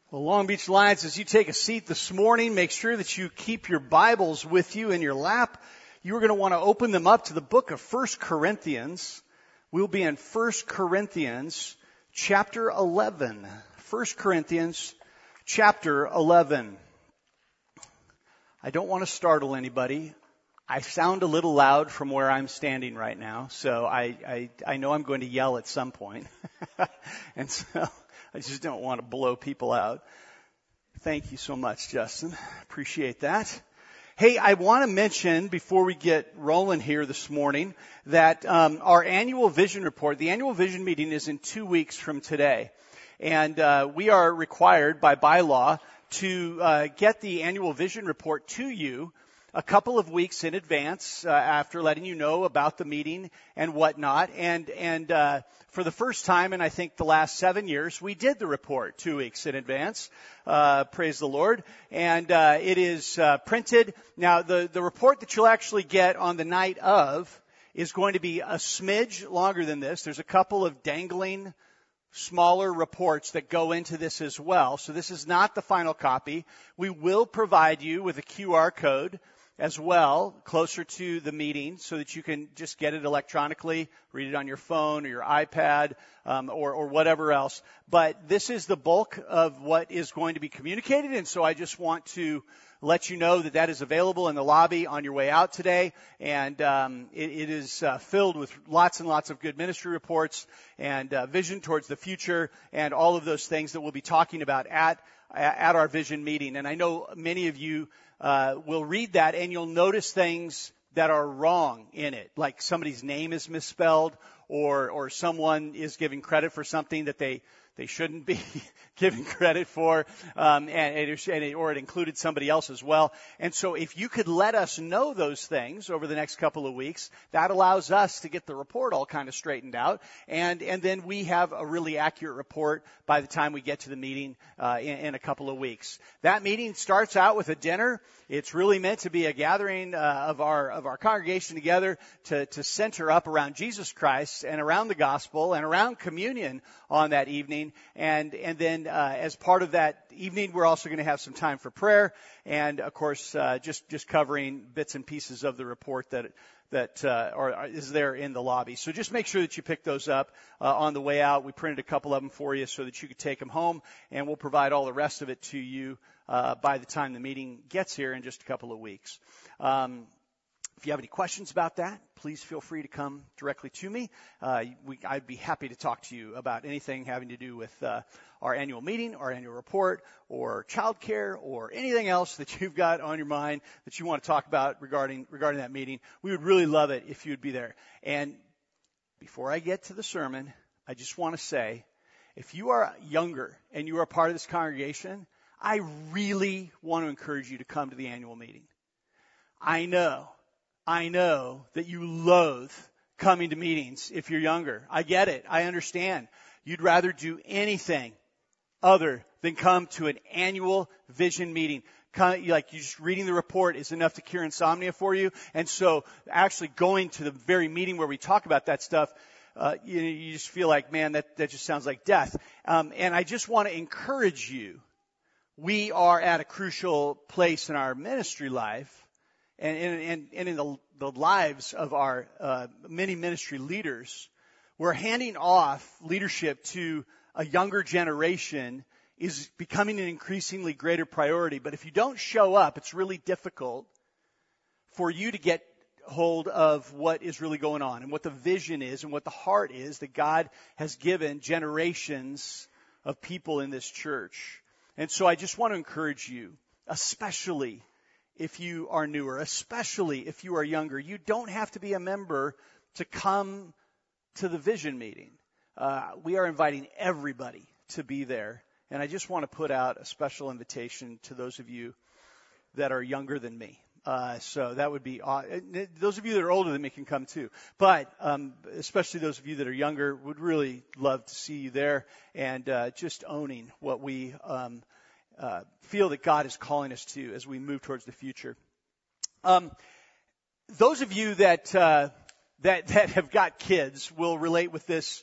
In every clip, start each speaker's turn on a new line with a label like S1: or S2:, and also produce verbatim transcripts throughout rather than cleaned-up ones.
S1: Well, Long Beach Lions, as you take a seat this morning, make sure that you keep your Bibles with you in your lap. You're going to want to open them up to the book of First Corinthians. We'll be in First Corinthians chapter eleven. First Corinthians chapter eleven. I don't want to startle anybody. I sound a little loud from where I'm standing right now, so I, I, I know I'm going to yell at some point. and so I just don't want to blow people out. Thank you so much, Justin. Appreciate that. Hey, I want to mention before we get rolling here this morning that um, our annual vision report, the annual vision meeting is in two weeks from today. And uh, we are required by bylaw to uh, get the annual vision report to you a couple of weeks in advance uh, after letting you know about the meeting and whatnot. And and uh, for the first time in I think the last seven years, we did the report two weeks in advance. Uh, praise the Lord. And uh, it is uh, printed. Now, the, the report that you'll actually get on the night of is going to be a smidge longer than this. There's a couple of dangling smaller reports that go into this as well. So this is not the final copy. We will provide you with a Q R code as well, closer to the meeting, so that you can just get it electronically, read it on your phone or your iPad, um, or, or whatever else. But this is the bulk of what is going to be communicated, and so I just want to let you know that that is available in the lobby on your way out today, and um, it, it is uh, filled with lots and lots of good ministry reports and uh, vision towards the future and all of those things that we'll be talking about at at our vision meeting. And I know many of you uh, will read that and you'll notice things that are wrong in it, like somebody's name is misspelled, or or someone is giving credit for something that they they shouldn't be giving credit for, um, and, it, and it, or it included somebody else as well. And so if you could let us know those things over the next couple of weeks, that allows us to get the report all kind of straightened out, and and then we have a really accurate report by the time we get to the meeting uh, in, in a couple of weeks. That meeting starts out with a dinner. It's really meant to be a gathering uh, of our of our congregation together to to center up around Jesus Christ and around the gospel and around communion on that evening. And and then uh, as part of that evening, we're also going to have some time for prayer and, of course, uh, just just covering bits and pieces of the report that that uh, are, is there in the lobby. So just make sure that you pick those up uh, on the way out. We printed a couple of them for you so that you could take them home, and we'll provide all the rest of it to you uh, by the time the meeting gets here in just a couple of weeks. Um, If you have any questions about that, please feel free to come directly to me. Uh, we, I'd be happy to talk to you about anything having to do with uh, our annual meeting, our annual report, or childcare, or anything else that you've got on your mind that you want to talk about regarding regarding that meeting. We would really love it if you would be there. And before I get to the sermon, I just want to say, if you are younger and you are part of this congregation, I really want to encourage you to come to the annual meeting. I know. I know that you loathe coming to meetings if you're younger. I get it. I understand. You'd rather do anything other than come to an annual vision meeting. Like you just reading the report is enough to cure insomnia for you. And so actually going to the very meeting where we talk about that stuff, uh, you, you just feel like, man, that, that just sounds like death. Um, and I just want to encourage you. We are at a crucial place in our ministry life. And, and, and in the, the lives of our uh, many ministry leaders, we're handing off leadership to a younger generation is becoming an increasingly greater priority. But if you don't show up, it's really difficult for you to get hold of what is really going on and what the vision is and what the heart is that God has given generations of people in this church. And so I just want to encourage you, especially if you are newer, especially if you are younger, you don't have to be a member to come to the vision meeting. Uh, we are inviting everybody to be there. And I just want to put out a special invitation to those of you that are younger than me. Uh, so that would be, uh, those of you that are older than me can come too. But um, especially those of you that are younger, would really love to see you there and uh, just owning what we um Uh, feel that God is calling us to as we move towards the future. Um, those of you that uh, that that have got kids will relate with this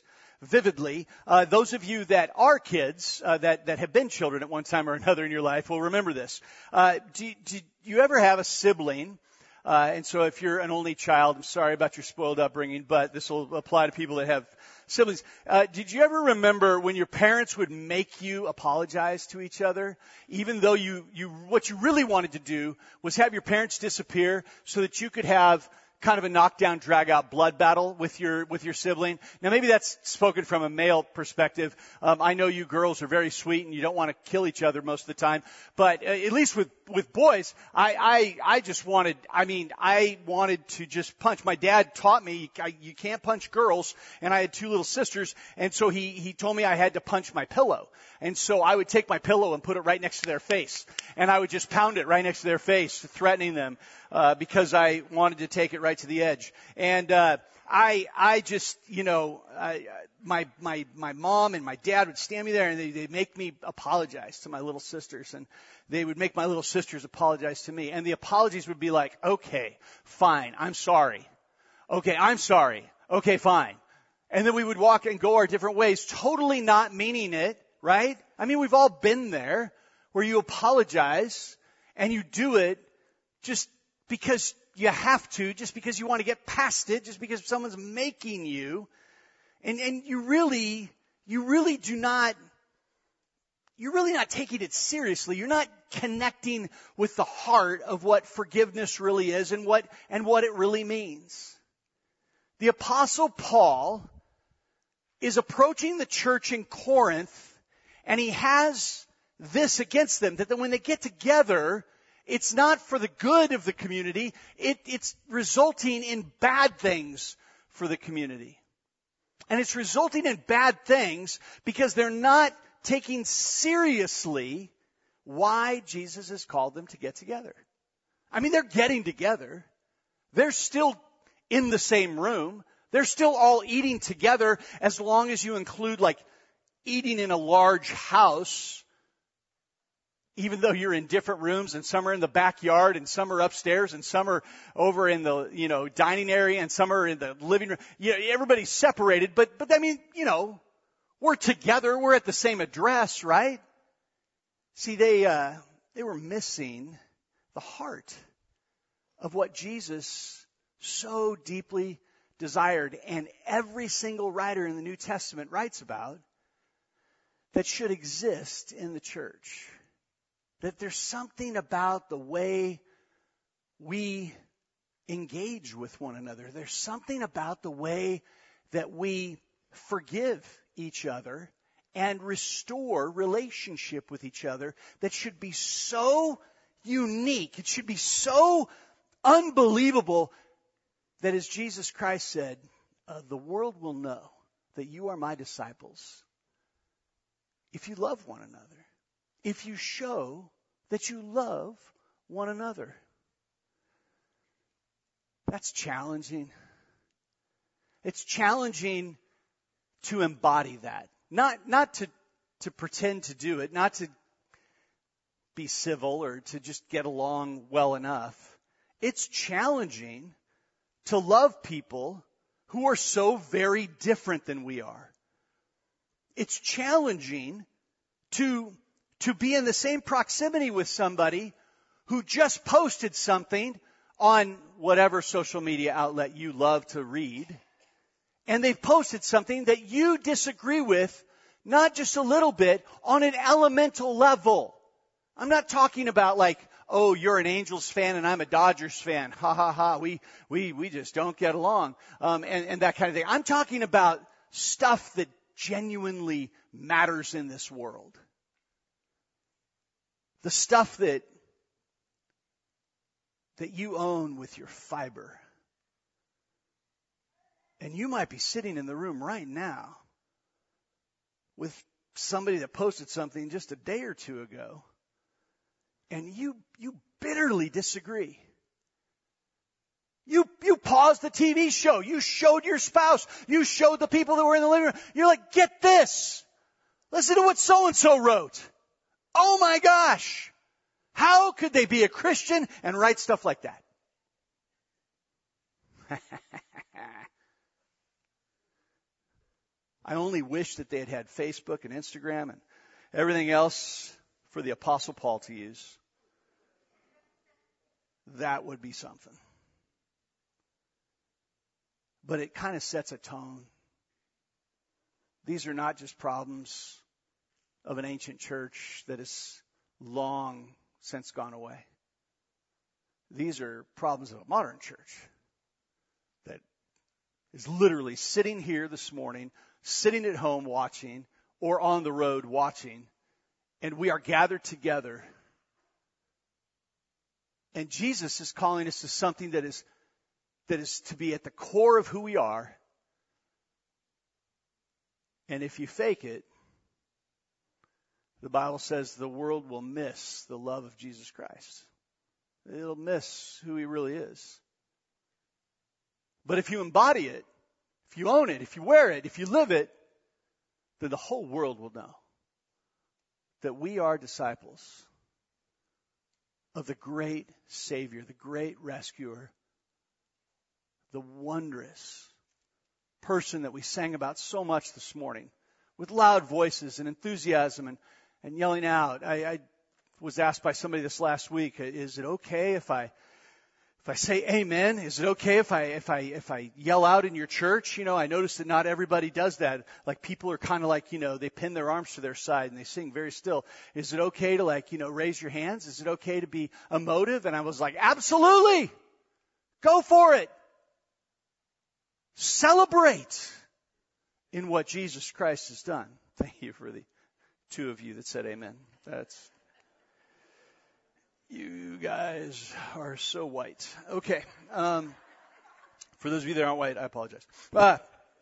S1: vividly. Uh, those of you that are kids, uh, that, that have been children at one time or another in your life will remember this. Uh, do, do you ever have a sibling? Uh, and so if you're an only child, I'm sorry about your spoiled upbringing, but this will apply to people that have siblings. Uh, did you ever remember when your parents would make you apologize to each other, even though you, you, what you really wanted to do was have your parents disappear so that you could have kind of a knockdown, drag out blood battle with your, with your sibling? Now maybe that's spoken from a male perspective. Um, I know you girls are very sweet and you don't want to kill each other most of the time, but uh, at least with, with boys, I, I, I just wanted, I mean, I wanted to just punch. My dad taught me I, you can't punch girls, and I had two little sisters, and so he, he told me I had to punch my pillow. And so I would take my pillow and put it right next to their face, and I would just pound it right next to their face, threatening them, uh, because I wanted to take it right to the edge. And, uh, I, I just, you know, I, my, my, my mom and my dad would stand me there and they, they'd make me apologize to my little sisters, and they would make my little sisters apologize to me. And the apologies would be like, okay, fine, I'm sorry. Okay, I'm sorry. Okay, fine. And then we would walk and go our different ways, totally not meaning it, right? I mean, we've all been there where you apologize and you do it just because you have to, just because you want to get past it, just because someone's making you. And, and you really, you really do not, you're really not taking it seriously. You're not connecting with the heart of what forgiveness really is and what, and what it really means. The Apostle Paul is approaching the church in Corinth, and he has this against them, that when they get together, it's not for the good of the community. It, it's resulting in bad things for the community. And it's resulting in bad things because they're not taking seriously why Jesus has called them to get together. I mean, they're getting together. They're still in the same room. They're still all eating together, as long as you include like eating in a large house. Even though you're in different rooms, and some are in the backyard and some are upstairs and some are over in the, you know, dining area and some are in the living room. You know, everybody's separated, but, but I mean, you know, we're together. We're at the same address, right? See, they, uh, they were missing the heart of what Jesus so deeply desired, and every single writer in the New Testament writes about, that should exist in the church. That there's something about the way we engage with one another. There's something about the way that we forgive each other and restore relationship with each other that should be so unique. It should be so unbelievable that, as Jesus Christ said, uh, the world will know that you are my disciples if you love one another. If you show that you love one another. That's challenging. It's challenging to embody that. Not, not to, to pretend to do it, not to be civil or to just get along well enough. It's challenging to love people who are so very different than we are. It's challenging to to be in the same proximity with somebody who just posted something on whatever social media outlet you love to read, and they've posted something that you disagree with, not just a little bit, on an elemental level. I'm not talking about like, oh, you're an Angels fan and I'm a Dodgers fan. Ha ha ha. We, we, we just don't get along. Um, and, and that kind of thing. I'm talking about stuff that genuinely matters in this world. The stuff that, that you own with your fiber. And you might be sitting in the room right now with somebody that posted something just a day or two ago, and you, you bitterly disagree. You, you paused the T V show. You showed your spouse. You showed the people that were in the living room. You're like, get this. Listen to what so-and-so wrote. Oh my gosh. How could they be a Christian and write stuff like that? I only wish that they had had Facebook and Instagram and everything else for the Apostle Paul to use. That would be something. But it kind of sets a tone. These are not just problems of an ancient church that is long since gone away. These are problems of a modern church that is literally sitting here this morning, sitting at home watching, or on the road watching, and we are gathered together. And Jesus is calling us to something that is that is to be at the core of who we are. And if you fake it, the Bible says the world will miss the love of Jesus Christ. It'll miss who he really is. But if you embody it, if you own it, if you wear it, if you live it, then the whole world will know that we are disciples of the great Savior, the great rescuer, the wondrous person that we sang about so much this morning with loud voices and enthusiasm and, and yelling out. I, I was asked by somebody this last week, is it okay if I if I say amen? Is it okay if I if I if I yell out in your church? You know, I noticed that not everybody does that. Like people are kind of like, you know, they pin their arms to their side and they sing very still. Is it okay to like, you know, raise your hands? Is it okay to be emotive? And I was like, absolutely. Go for it. Celebrate in what Jesus Christ has done. Thank you for the two of you that said amen. That's, you guys are so white. Okay. Um, for those of you that aren't white, I apologize. Uh,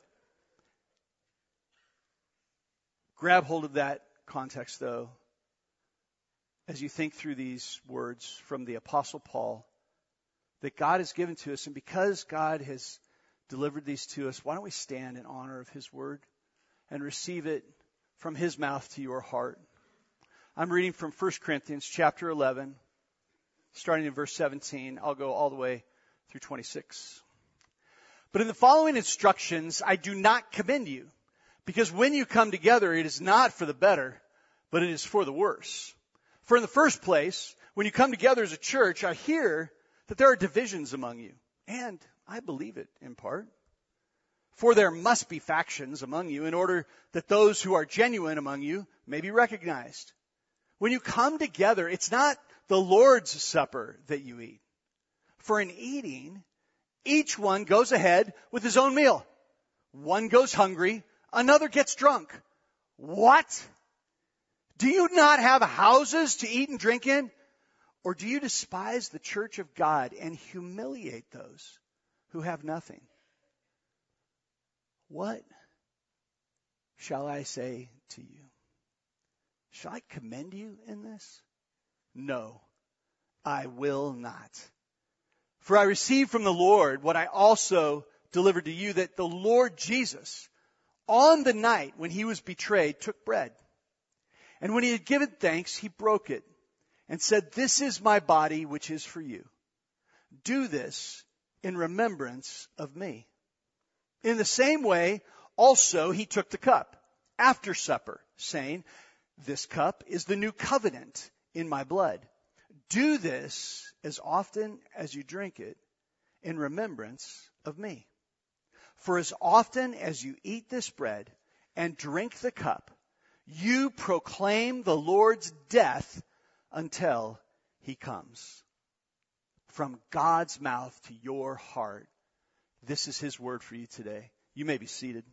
S1: grab hold of that context, though, as you think through these words from the Apostle Paul that God has given to us. And because God has delivered these to us, why don't we stand in honor of his word and receive it from his mouth to your heart. I'm reading from First Corinthians chapter eleven, starting in verse seventeen. I'll go all the way through twenty-six. But in the following instructions, I do not commend you, because when you come together, it is not for the better, but it is for the worse. For in the first place, when you come together as a church, I hear that there are divisions among you, and I believe it in part. For there must be factions among you in order that those who are genuine among you may be recognized. When you come together, it's not the Lord's Supper that you eat. For in eating, each one goes ahead with his own meal. One goes hungry, another gets drunk. What? Do you not have houses to eat and drink in? Or do you despise the church of God and humiliate those who have nothing? What shall I say to you? Shall I commend you in this? No, I will not. For I received from the Lord what I also delivered to you, that the Lord Jesus, on the night when he was betrayed, took bread. And when he had given thanks, he broke it and said, "This is my body, which is for you. Do this in remembrance of me." In the same way, also he took the cup after supper, saying, "This cup is the new covenant in my blood. Do this as often as you drink it in remembrance of me. For as often as you eat this bread and drink the cup, you proclaim the Lord's death until he comes." From God's mouth to your heart, this is his word for you today. You may be seated.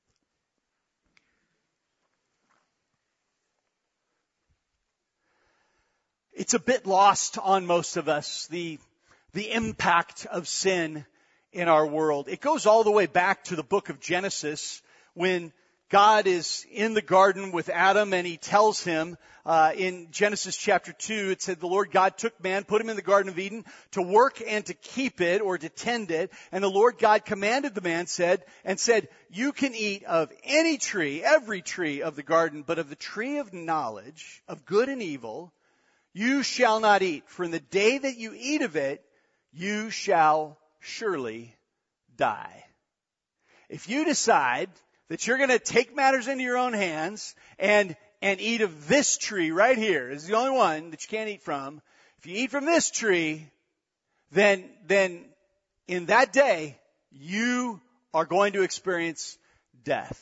S1: It's a bit lost on most of us, the, the impact of sin in our world. It goes all the way back to the book of Genesis, when God is in the garden with Adam and he tells him uh, in Genesis chapter two, it said the Lord God took man, put him in the Garden of Eden to work and to keep it or to tend it. And the Lord God commanded the man said and said, "You can eat of any tree, every tree of the garden, but of the tree of knowledge of good and evil, you shall not eat. For in the day that you eat of it, you shall surely die." If you decide that you're going to take matters into your own hands and, and eat of this tree right here. This is the only one that you can't eat from. If you eat from this tree, then, then in that day, you are going to experience death.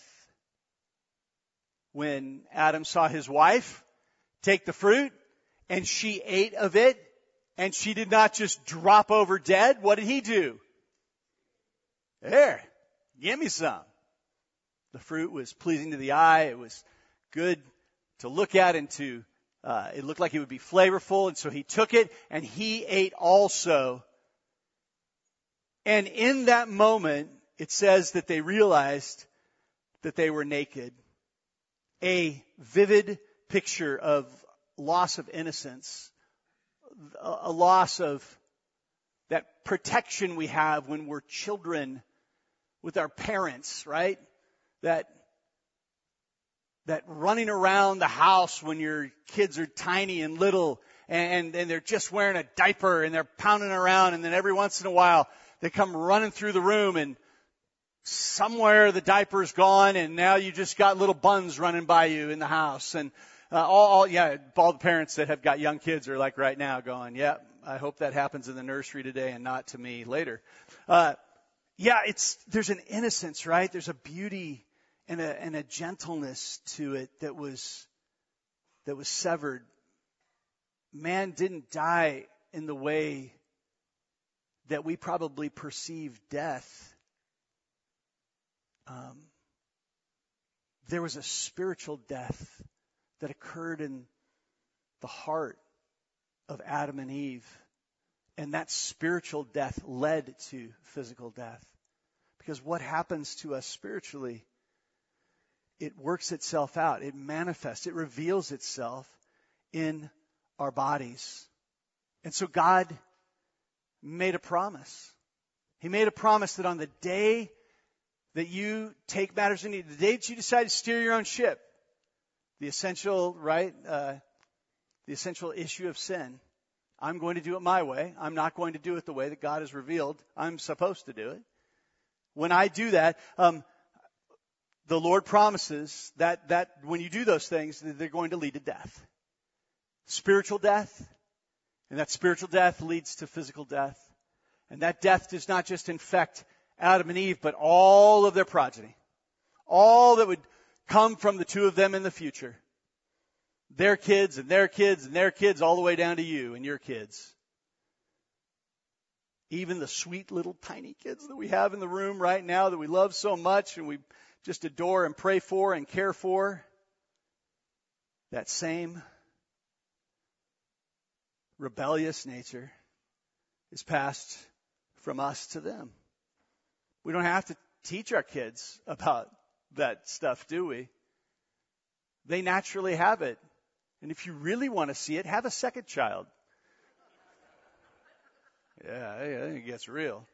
S1: When Adam saw his wife take the fruit and she ate of it and she did not just drop over dead, what did he do? There, give me some. The fruit was pleasing to the eye. It was good to look at and to, uh, it looked like it would be flavorful. And so he took it and he ate also. And in that moment, it says that they realized that they were naked. A vivid picture of loss of innocence, a loss of that protection we have when we're children with our parents, right? That, that running around the house when your kids are tiny and little and, and they're just wearing a diaper and they're pounding around, and then every once in a while they come running through the room and somewhere the diaper's gone and now you just got little buns running by you in the house. And uh, all, all, yeah, all the parents that have got young kids are like right now going, yeah, I hope that happens in the nursery today and not to me later. Uh, yeah, it's, there's an innocence, right? There's a beauty and a, and a gentleness to it that was, that was severed. Man didn't die in the way that we probably perceive death. Um, there was a spiritual death that occurred in the heart of Adam and Eve. And that spiritual death led to physical death. Because what happens to us spiritually, it works itself out. It manifests. It reveals itself in our bodies. And so God made a promise. He made a promise that on the day that you take matters into the day that you decide to steer your own ship, the essential, right, uh, the essential issue of sin, I'm going to do it my way. I'm not going to do it the way that God has revealed I'm supposed to do it. When I do that, um, the Lord promises that, that when you do those things, they're going to lead to death. Spiritual death. And that spiritual death leads to physical death. And that death does not just infect Adam and Eve, but all of their progeny. All that would come from the two of them in the future. Their kids and their kids and their kids all the way down to you and your kids. Even the sweet little tiny kids that we have in the room right now that we love so much and we just adore and pray for and care for. That same rebellious nature is passed from us to them. We don't have to teach our kids about that stuff, do we? They naturally have it. And if you really want to see it, have a second child. Yeah, I think it gets real.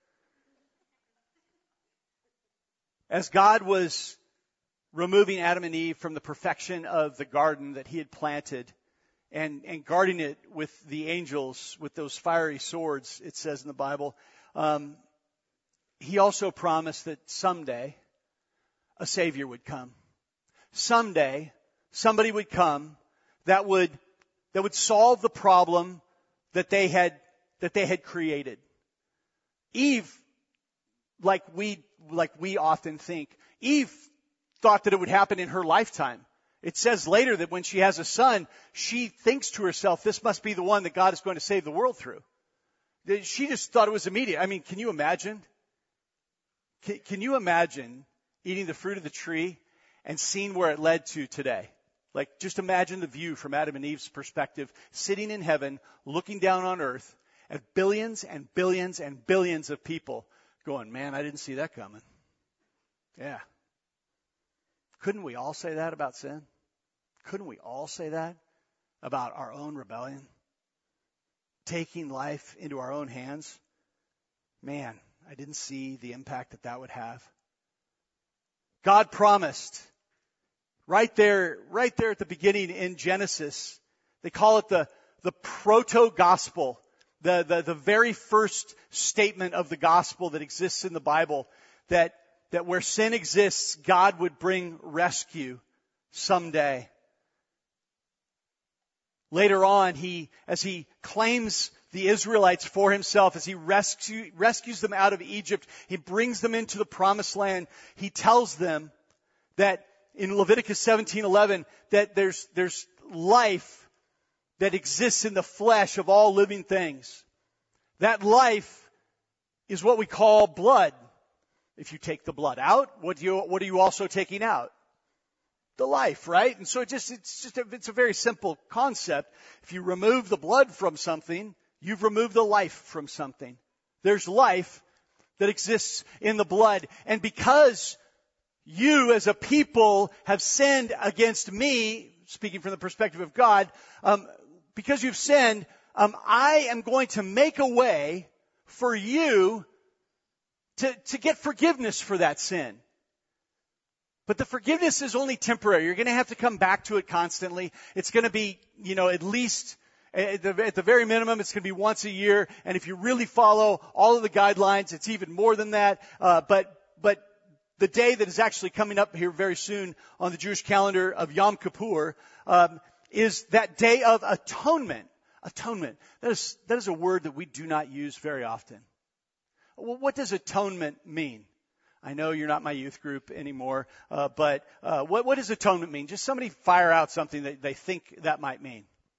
S1: As God was removing Adam and Eve from the perfection of the garden that he had planted and, and guarding it with the angels, with those fiery swords, it says in the Bible, um, he also promised that someday a Savior would come. Someday somebody would come that would that would solve the problem that they had that they had created. Eve, like we like we often think, Eve thought that it would happen in her lifetime. It says later that when she has a son, she thinks to herself, this must be the one that God is going to save the world through. She just thought it was immediate. I mean, can you imagine? Can, can you imagine eating the fruit of the tree and seeing where it led to today? Like, just imagine the view from Adam and Eve's perspective, sitting in heaven, looking down on earth at billions and billions and billions of people going, man, I didn't see that coming. Yeah. Couldn't we all say that about sin? Couldn't we all say that about our own rebellion? Taking life into our own hands? Man, I didn't see the impact that that would have. God promised right there, right there at the beginning in Genesis, they call it the, the proto-gospel, the, the, the very first statement of the gospel that exists in the Bible, that that where sin exists, God would bring rescue someday. Later on, he, as he claims the Israelites for himself, as he rescue, rescues them out of Egypt, he brings them into the promised land. He tells them that in Leviticus seventeen eleven, that there's, there's life that exists in the flesh of all living things. That life is what we call blood. If you take the blood out, what do you, what are you also taking out? The life, right? And so it just, it's just, a, it's a very simple concept. If you remove the blood from something, you've removed the life from something. There's life that exists in the blood. And because you as a people have sinned against me, speaking from the perspective of God, um, because you've sinned, um, I am going to make a way for you to, to get forgiveness for that sin. But the forgiveness is only temporary. You're going to have to come back to it constantly. It's going to be, you know, at least, at the, at the very minimum, it's going to be once a year. And if you really follow all of the guidelines, it's even more than that. Uh, but, but the day that is actually coming up here very soon on the Jewish calendar of Yom Kippur, um, is that day of atonement. Atonement. That is, that is a word that we do not use very often. Well, what does atonement mean? I know you're not my youth group anymore, uh, but uh, what, what does atonement mean? Just somebody fire out something that they think that might mean.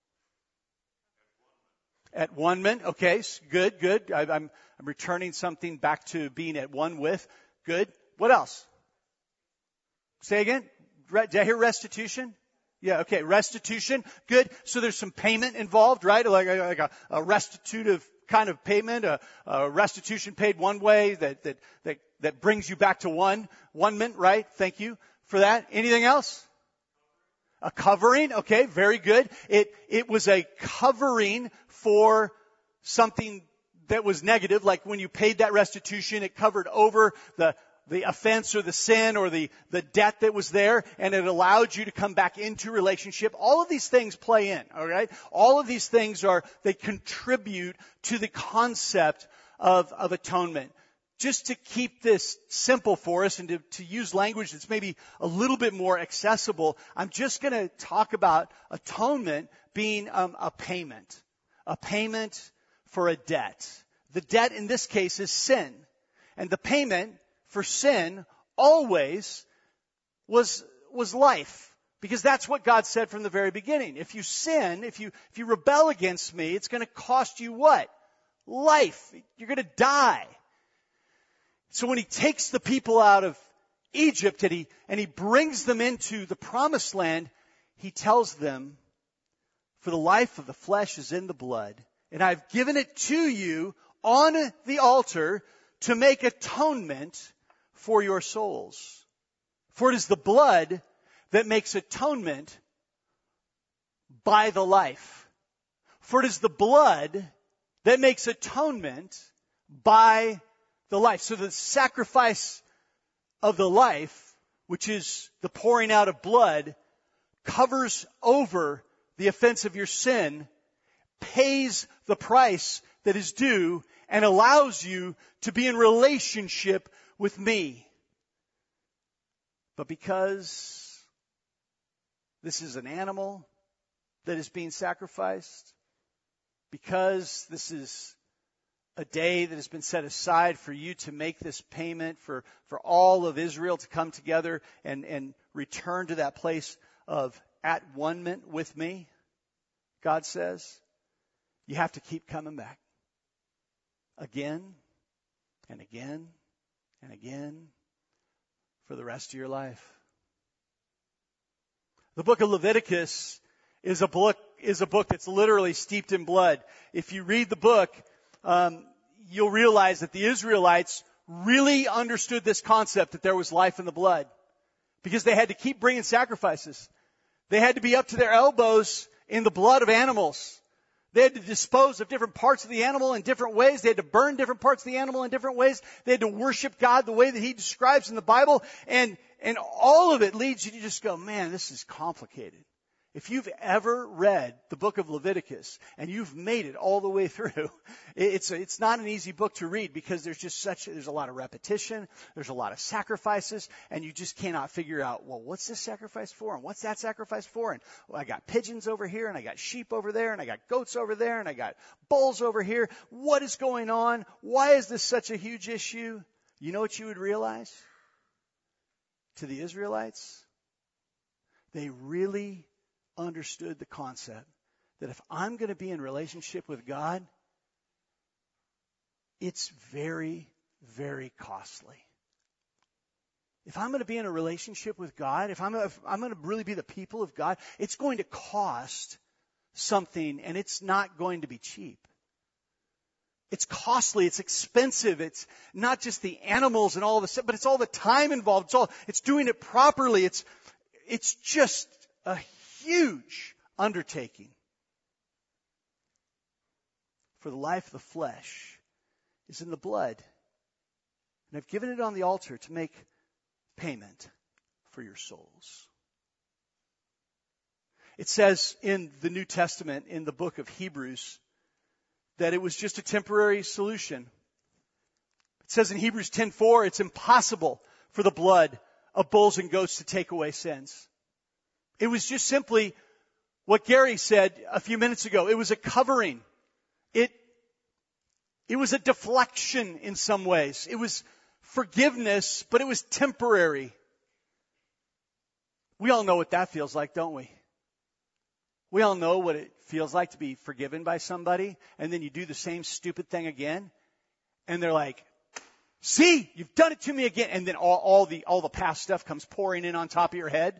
S1: At one man, okay, good, good. I, I'm, I'm returning something back to being at one with. Good. What else? Say again. Did I hear restitution? Yeah, okay, restitution. Good. So there's some payment involved, right? Like, like a, a restitutive kind of payment, a, a restitution paid one way that, that, that, that brings you back to one, one mint, right? Thank you for that. Anything else? A covering. Okay, very good. It, it was a covering for something that was negative, like when you paid that restitution, it covered over the, the offense or the sin or the, the debt that was there, and it allowed you to come back into relationship. All of these things play in, all right? All of these things are, they contribute to the concept of, of atonement. Just to keep this simple for us and to, to use language that's maybe a little bit more accessible, I'm just going to talk about atonement being um, a payment. A payment for a debt. The debt in this case is sin. And the payment for sin always was, was life. Because that's what God said from the very beginning. If you sin, if you, if you rebel against me, it's going to cost you what? Life. You're going to die. So when he takes the people out of Egypt and he, and he brings them into the promised land, he tells them, for the life of the flesh is in the blood, and I've given it to you on the altar to make atonement for your souls. For it is the blood that makes atonement by the life. For it is the blood that makes atonement by the life. So the sacrifice of the life, which is the pouring out of blood, covers over the offense of your sin, pays the price that is due, and allows you to be in relationship with me. But because this is an animal that is being sacrificed, because this is a day that has been set aside for you to make this payment, for, for all of Israel to come together and, and return to that place of at one-ment with me, God says, you have to keep coming back. Again and again and again for the rest of your life. The book of Leviticus is a book, is a book that's literally steeped in blood. If you read the book, um, you'll realize that the Israelites really understood this concept that there was life in the blood, because they had to keep bringing sacrifices. They had to be up to their elbows in the blood of animals. They had to dispose of different parts of the animal in different ways. They had to burn different parts of the animal in different ways. They had to worship God the way that He describes in the Bible. And, and all of it leads you to just go, man, this is complicated. If you've ever read the book of Leviticus and you've made it all the way through, it's a, it's not an easy book to read because there's just such, there's a lot of repetition, there's a lot of sacrifices, and you just cannot figure out, well, what's this sacrifice for? And what's that sacrifice for? And well, I got pigeons over here, and I got sheep over there, and I got goats over there, and I got bulls over here. What is going on? Why is this such a huge issue? You know what you would realize? To the Israelites, they really understood the concept that if I'm going to be in relationship with God, it's very, very costly. If I'm going to be in a relationship with God, if I'm, if I'm going to really be the people of God, it's going to cost something, and it's not going to be cheap. It's costly, it's expensive, it's not just the animals and all of the stuff, but it's all the time involved. It's all, it's doing it properly. It's, it's just a huge undertaking. For the life of the flesh is in the blood. And I've given it on the altar to make payment for your souls. It says in the New Testament, in the book of Hebrews, that it was just a temporary solution. It says in Hebrews ten four, it's impossible for the blood of bulls and goats to take away sins. It was just simply what Gary said a few minutes ago. It was a covering. It, it was a deflection in some ways. It was forgiveness, but it was temporary. We all know what that feels like, don't we? We all know what it feels like to be forgiven by somebody, and then you do the same stupid thing again, and they're like, see, you've done it to me again. And then all, all the all the past stuff comes pouring in on top of your head.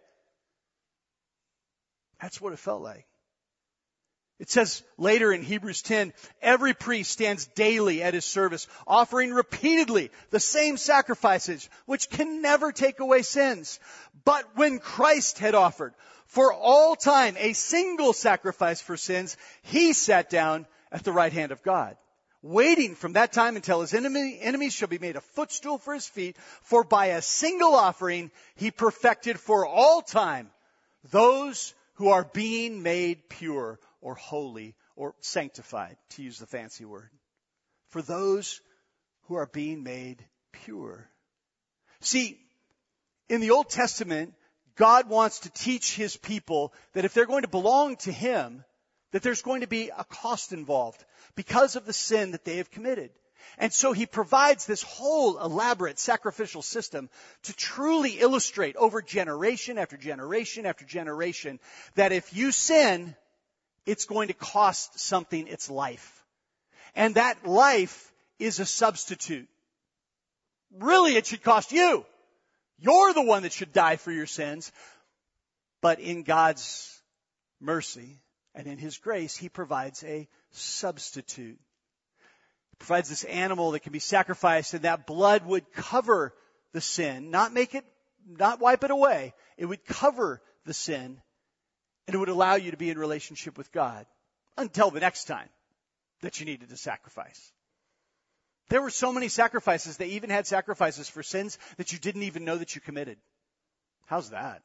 S1: That's what it felt like. It says later in Hebrews ten, every priest stands daily at his service, offering repeatedly the same sacrifices, which can never take away sins. But when Christ had offered for all time a single sacrifice for sins, he sat down at the right hand of God, waiting from that time until his enemy, enemies shall be made a footstool for his feet. For by a single offering he perfected for all time those who are being made pure or holy or sanctified, to use the fancy word. For those who are being made pure. See, in the Old Testament, God wants to teach his people that if they're going to belong to him, that there's going to be a cost involved because of the sin that they have committed. And so he provides this whole elaborate sacrificial system to truly illustrate over generation after generation after generation that if you sin, it's going to cost something its life. And that life is a substitute. Really, it should cost you. You're the one that should die for your sins. But in God's mercy and in his grace, he provides a substitute. He provides this animal that can be sacrificed, and that blood would cover the sin, not make it, not wipe it away. It would cover the sin, and it would allow you to be in relationship with God until the next time that you needed to sacrifice. There were so many sacrifices. They even had sacrifices for sins that you didn't even know that you committed. How's that?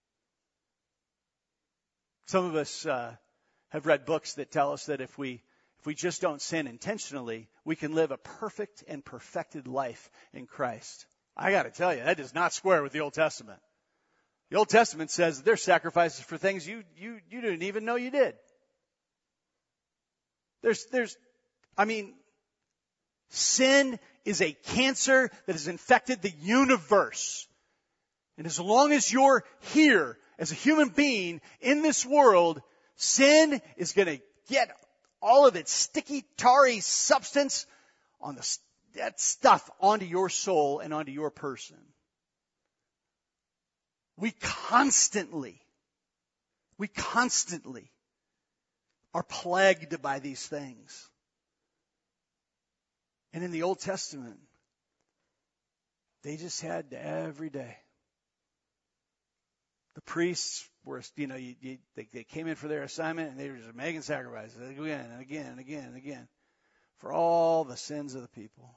S1: Some of us uh, have read books that tell us that if we if we just don't sin intentionally, we can live a perfect and perfected life in Christ. I got to tell you, that does not square with the Old Testament. The Old Testament says that there's sacrifices for things you you you didn't even know you did. There's there's, I mean. Sin is a cancer that has infected the universe. And as long as you're here as a human being in this world, sin is going to get all of its sticky, tarry substance on the, that stuff onto your soul and onto your person. We constantly, we constantly are plagued by these things. And in the Old Testament, they just had to every day. The priests were, you know, you, you, they, they came in for their assignment and they were just making sacrifices again and again and again and again for all the sins of the people.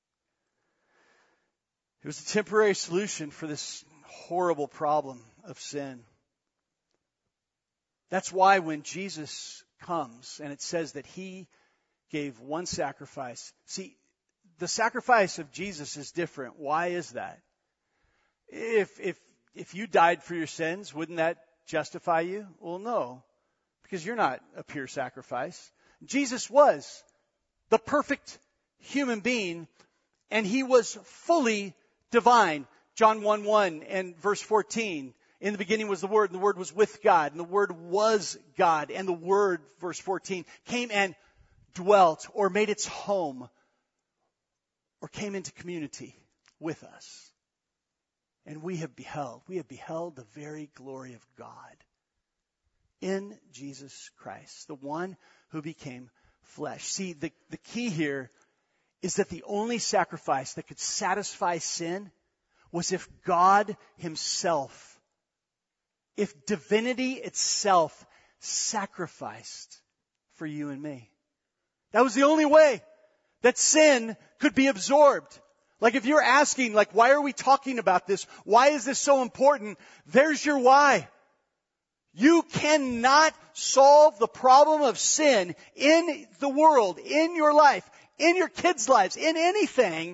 S1: It was a temporary solution for this horrible problem of sin. That's why when Jesus comes and it says that he gave one sacrifice. See, the sacrifice of Jesus is different. Why is that? If, if, if you died for your sins, wouldn't that justify you? Well, no, because you're not a pure sacrifice. Jesus was the perfect human being, and he was fully divine. John one one and verse fourteen. In the beginning was the Word, and the Word was with God, and the Word was God. And the Word, verse fourteen, came and dwelt or made its home or came into community with us. And we have beheld, we have beheld the very glory of God in Jesus Christ, the one who became flesh. See, the, the key here is that the only sacrifice that could satisfy sin was if God himself, if divinity itself sacrificed for you and me. That was the only way that sin could be absorbed. Like if you're asking, like, why are we talking about this? Why is this so important? There's your why. You cannot solve the problem of sin in the world, in your life, in your kids' lives, in anything,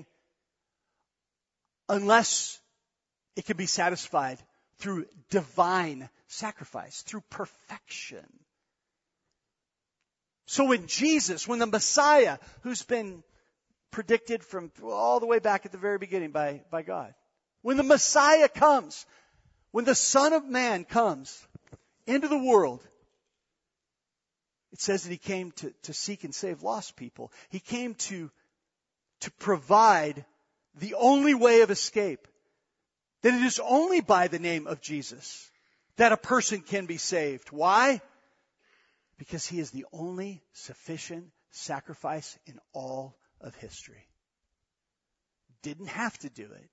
S1: unless it can be satisfied through divine sacrifice, through perfection. So when Jesus, when the Messiah, who's been predicted from all the way back at the very beginning by, by God, when the Messiah comes, when the Son of Man comes into the world, it says that he came to, to seek and save lost people. He came to, to provide the only way of escape. That it is only by the name of Jesus that a person can be saved. Why? Because he is the only sufficient sacrifice in all of history. Didn't have to do it,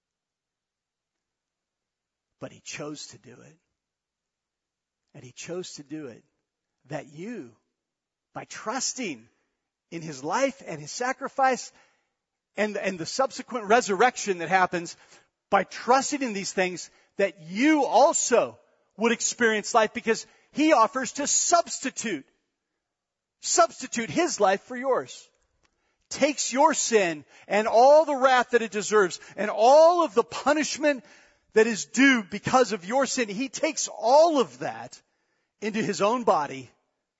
S1: but he chose to do it. And he chose to do it that you, by trusting in his life and his sacrifice and, and the subsequent resurrection that happens, by trusting in these things, that you also would experience life, because he offers to substitute, substitute his life for yours. Takes your sin and all the wrath that it deserves and all of the punishment that is due because of your sin. He takes all of that into his own body.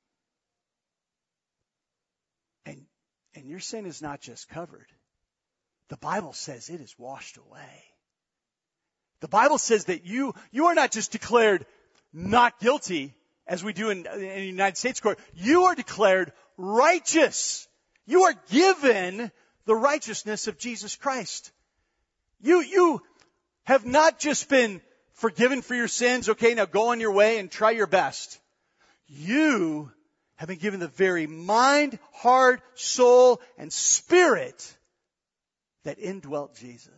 S1: And, and your sin is not just covered. The Bible says it is washed away. The Bible says that you, you are not just declared not guilty, as we do in, in the United States court. You are declared righteous. You are given the righteousness of Jesus Christ. You, you have not just been forgiven for your sins. Okay, now go on your way and try your best. You have been given the very mind, heart, soul, and spirit that indwelt Jesus.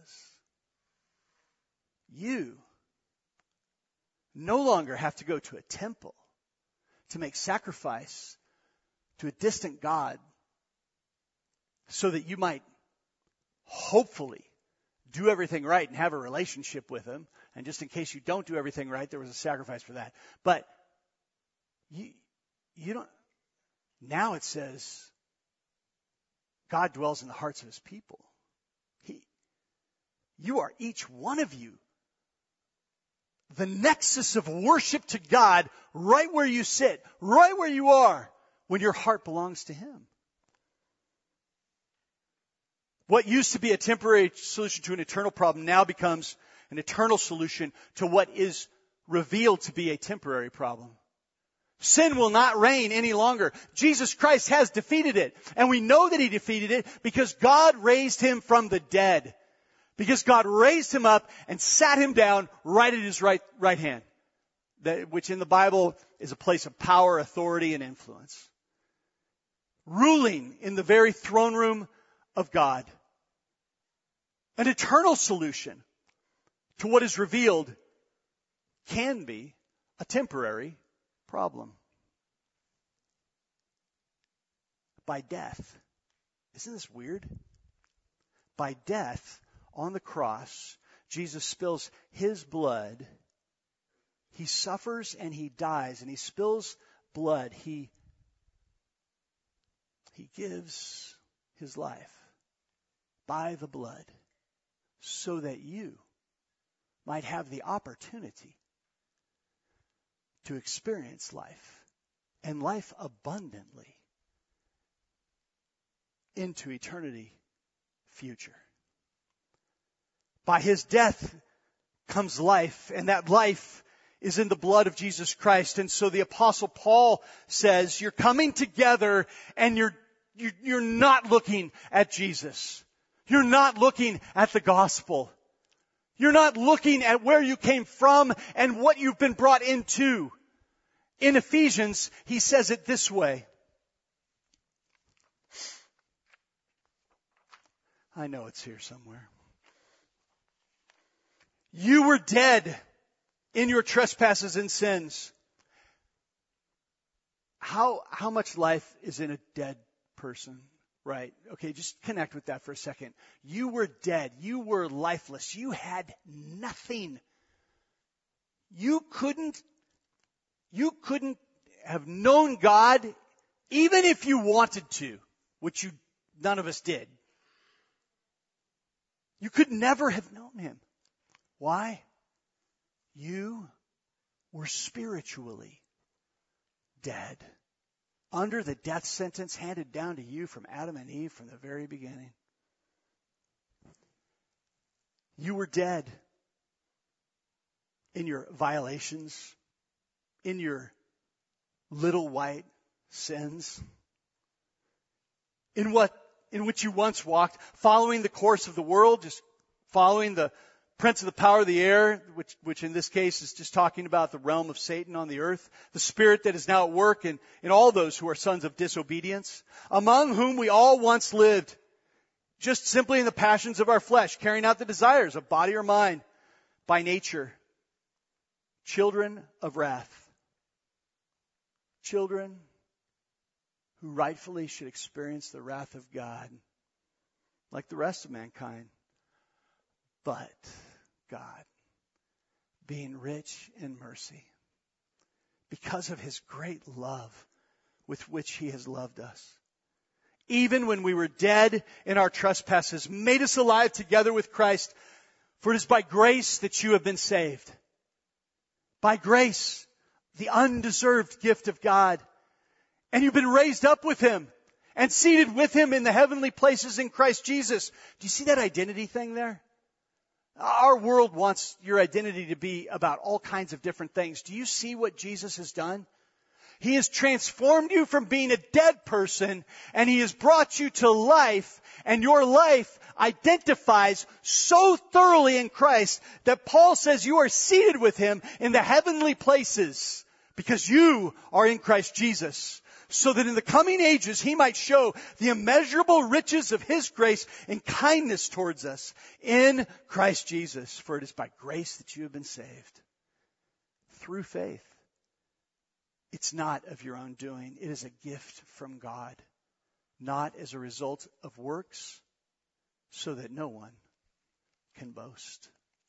S1: You no longer have to go to a temple to make sacrifice to a distant God so that you might hopefully do everything right and have a relationship with him. And just in case you don't do everything right, there was a sacrifice for that. But you, you don't, now it says God dwells in the hearts of his people. He, you are, each one of you, the nexus of worship to God right where you sit, right where you are, when your heart belongs to him. What used to be a temporary solution to an eternal problem now becomes an eternal solution to what is revealed to be a temporary problem. Sin will not reign any longer. Jesus Christ has defeated it. And we know that he defeated it because God raised him from the dead. Because God raised him up and sat him down right at his right, right hand. That, which in the Bible is a place of power, authority, and influence. Ruling in the very throne room of God. An eternal solution to what is revealed can be a temporary problem. By death. Isn't this weird? By death on the cross, Jesus spills his blood He suffers and he dies and he spills blood. He, he gives his life by the blood so that you might have the opportunity to experience life and life abundantly into eternity future. By his death comes life, and that life is in the blood of Jesus Christ. And so the Apostle Paul says, you're coming together and you're, you're, you're not looking at Jesus. You're not looking at the gospel. You're not looking at where you came from and what you've been brought into. In Ephesians, he says it this way. I know it's here somewhere. You were dead in your trespasses and sins. How, how much life is in a dead person? Right. Okay, just connect with that for a second. You were dead. You were lifeless. You had nothing. You couldn't, you couldn't have known God even if you wanted to, which you, none of us did. You could never have known him. Why? You were spiritually dead. Under the death sentence handed down to you from Adam and Eve from the very beginning. You were dead in your violations, in your little white sins, in what, in which you once walked, following the course of the world, just following the prince of the power of the air, which, which in this case is just talking about the realm of Satan on the earth, the spirit that is now at work in, in all those who are sons of disobedience, among whom we all once lived, just simply in the passions of our flesh, carrying out the desires of body or mind, by nature, children of wrath, children who rightfully should experience the wrath of God, like the rest of mankind. But God, being rich in mercy, because of his great love with which he has loved us, even when we were dead in our trespasses, made us alive together with Christ. For it is by grace that you have been saved. By grace, the undeserved gift of God. And you've been raised up with him and seated with him in the heavenly places in Christ Jesus. Do you see that identity thing there? Our world wants your identity to be about all kinds of different things. Do you see what Jesus has done? He has transformed you from being a dead person, and he has brought you to life, and your life identifies so thoroughly in Christ that Paul says you are seated with him in the heavenly places because you are in Christ Jesus. So that in the coming ages he might show the immeasurable riches of his grace and kindness towards us in Christ Jesus. For it is by grace that you have been saved. Through faith. It's not of your own doing. It is a gift from God. Not as a result of works, so that no one can boast.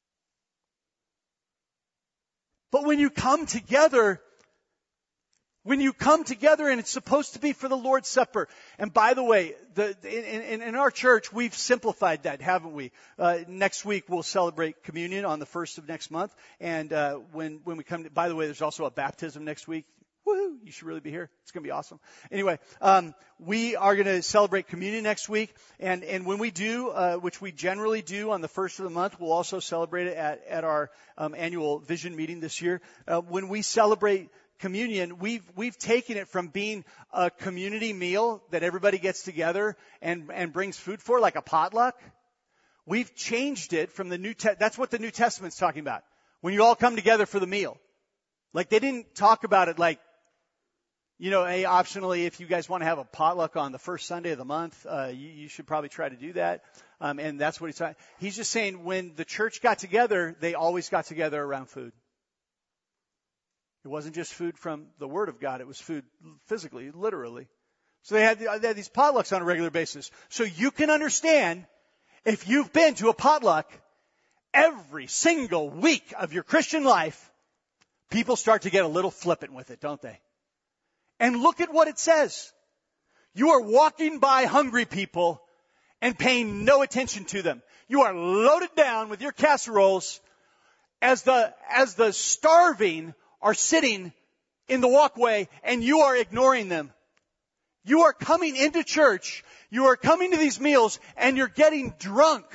S1: But when you come together, When you come together, and it's supposed to be for the Lord's Supper. And by the way, the, in, in, in our church, we've simplified that, haven't we? Uh, next week, we'll celebrate communion on the first of next month. And uh, when, when we come to, by the way, there's also a baptism next week. Woohoo! You should really be here. It's going to be awesome. Anyway, um, we are going to celebrate communion next week. And, and when we do, uh, which we generally do on the first of the month, we'll also celebrate it at, at our um, annual vision meeting this year. Uh, when we celebrate communion, we've we've taken it from being a community meal that everybody gets together and and brings food for, like a potluck. We've changed it from the New Te- that's what the New Testament's talking about. When you all come together for the meal. Like, they didn't talk about it like, you know, hey, optionally, if you guys want to have a potluck on the first Sunday of the month, uh, you, you should probably try to do that. Um, and that's what he's talking. He's just saying when the church got together, they always got together around food. It wasn't just food from the Word of God. It was food physically, literally. So they had, they had these potlucks on a regular basis. So you can understand, if you've been to a potluck every single week of your Christian life, people start to get a little flippant with it, don't they? And look at what it says. You are walking by hungry people and paying no attention to them. You are loaded down with your casseroles as the, as the starving are sitting in the walkway and you are ignoring them. You are coming into church, you are coming to these meals, and you're getting drunk.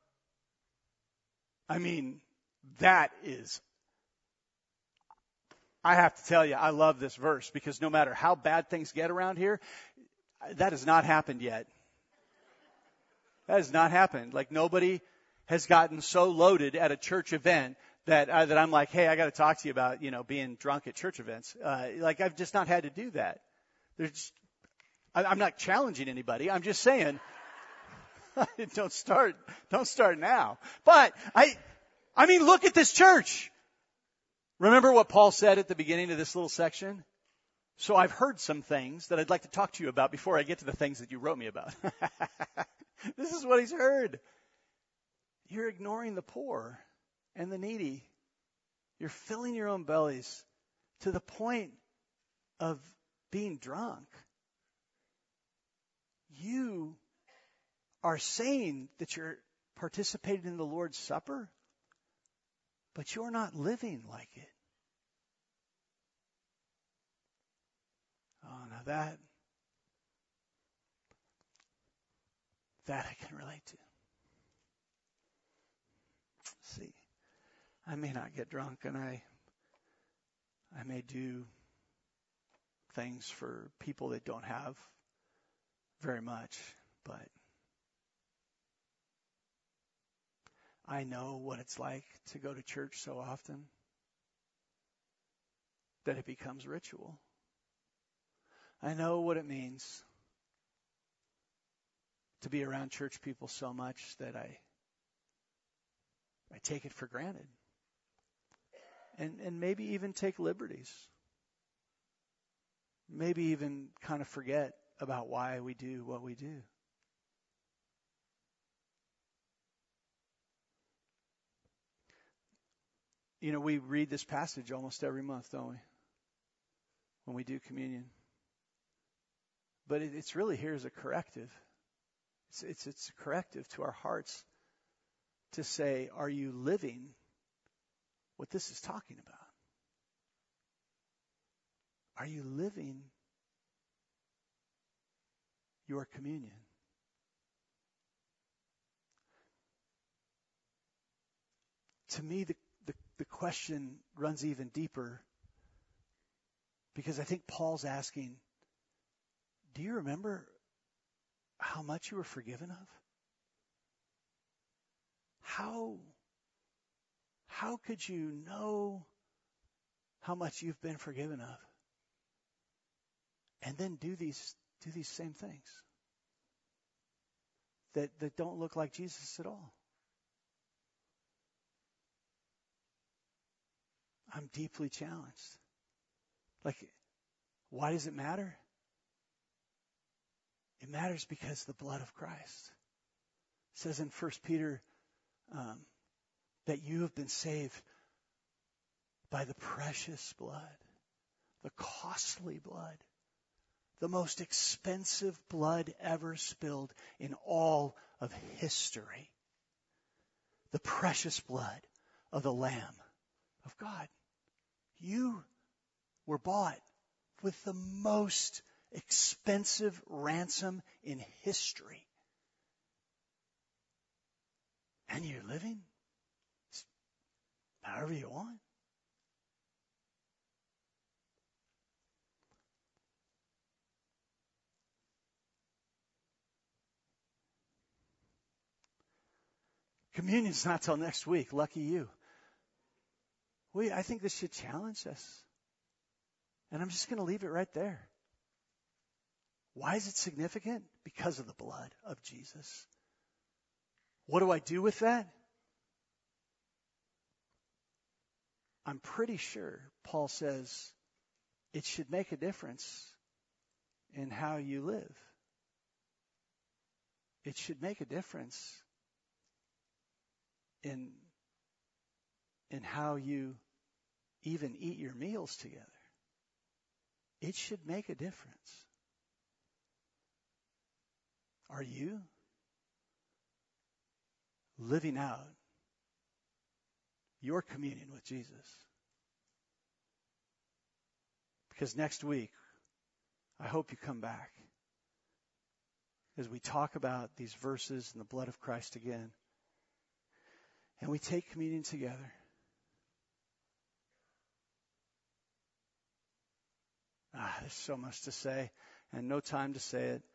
S1: I mean, that is, I have to tell you, I love this verse because no matter how bad things get around here, that has not happened yet. That has not happened. Like nobody has gotten so loaded at a church event that uh, that I'm like, hey, I got to talk to you about, you know, being drunk at church events. Uh, like I've just not had to do that. There's, I, I'm not challenging anybody. I'm just saying, don't start, don't start now. But I, I mean, look at this church. Remember what Paul said at the beginning of this little section? So I've heard some things that I'd like to talk to you about before I get to the things that you wrote me about. This is what he's heard. You're ignoring the poor and the needy. You're filling your own bellies to the point of being drunk. You are saying that you're participating in the Lord's Supper, but you're not living like it. Oh, now that, that I can relate to. See, I may not get drunk and I, I may do things for people that don't have very much, but I know what it's like to go to church so often that it becomes ritual. I know what it means to be around church people so much that I I take it for granted. And and maybe even take liberties. Maybe even kind of forget about why we do what we do. You know, we read this passage almost every month, don't we? When we do communion. But it, it's really here as a corrective. It's, it's, it's a corrective to our hearts to say, are you living what this is talking about? Are you living your communion? To me, the, the, the question runs even deeper because I think Paul's asking, do you remember how much you were forgiven of? How, how could you know how much you've been forgiven of? And then do these do these same things that, that don't look like Jesus at all. I'm deeply challenged. Like, why does it matter? It matters because the blood of Christ. It says in First Peter um, that you have been saved by the precious blood, the costly blood, the most expensive blood ever spilled in all of history. The precious blood of the Lamb of God. You were bought with the most expensive ransom in history. And you're living however you want. Communion's not till next week. Lucky you. We, I think this should challenge us. And I'm just going to leave it right there. Why is it significant? Because of the blood of Jesus. What do I do with that? I'm pretty sure Paul says it should make a difference in how you live. It should make a difference in, in how you even eat your meals together. It should make a difference. Are you living out your communion with Jesus? Because next week, I hope you come back as we talk about these verses and the blood of Christ again. And we take communion together. Ah, there's so much to say and no time to say it.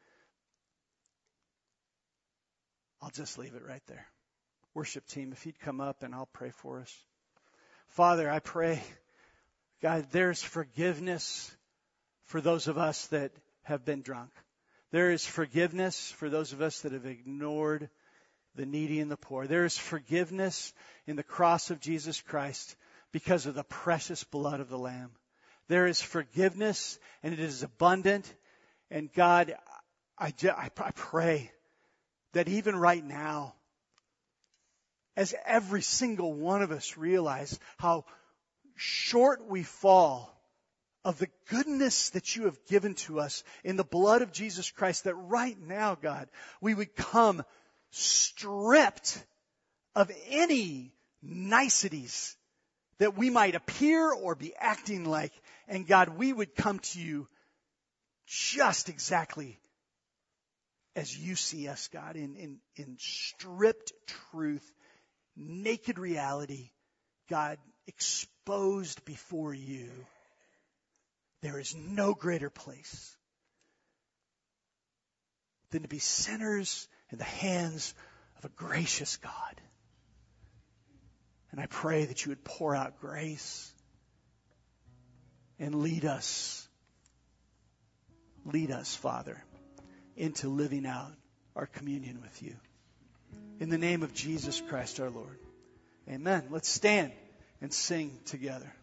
S1: I'll just leave it right there. Worship team, if you'd come up and I'll pray for us. Father, I pray, God, there's forgiveness for those of us that have been drunk. There is forgiveness for those of us that have ignored the needy and the poor. There is forgiveness in the cross of Jesus Christ because of the precious blood of the Lamb. There is forgiveness, and it is abundant. And God, I, I, I pray that even right now, as every single one of us realize how short we fall of the goodness that you have given to us in the blood of Jesus Christ, that right now, God, we would come stripped of any niceties that we might appear or be acting like. And God, we would come to you just exactly as you see us, God, in, in, in stripped truth, naked reality, God, exposed before you. There is no greater place than to be sinners in the hands of a gracious God. And I pray that you would pour out grace and lead us, lead us, Father, into living out our communion with you. In the name of Jesus Christ our Lord. Amen. Let's stand and sing together.